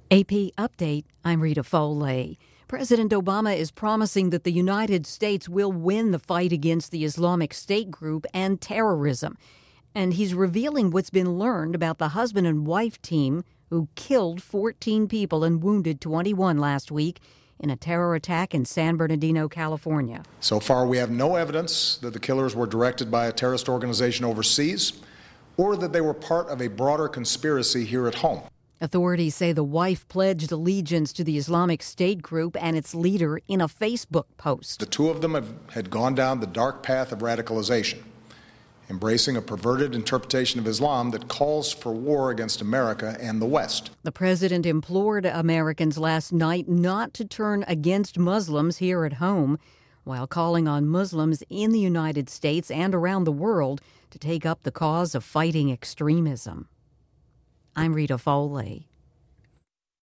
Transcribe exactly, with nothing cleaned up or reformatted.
A P Update, I'm Rita Foley. President Obama is promising that the United States will win the fight against the Islamic State group and terrorism. And he's revealing what's been learned about the husband and wife team who killed fourteen people and wounded twenty-one last week in a terror attack in San Bernardino, California. So far, we have no evidence that the killers were directed by a terrorist organization overseas or that they were part of a broader conspiracy here at home. Authorities say the wife pledged allegiance to the Islamic State group and its leader in a Facebook post. The two of them have, had gone down the dark path of radicalization, embracing a perverted interpretation of Islam that calls for war against America and the West. The president implored Americans last night not to turn against Muslims here at home, while calling on Muslims in the United States and around the world to take up the cause of fighting extremism. I'm Rita Foley.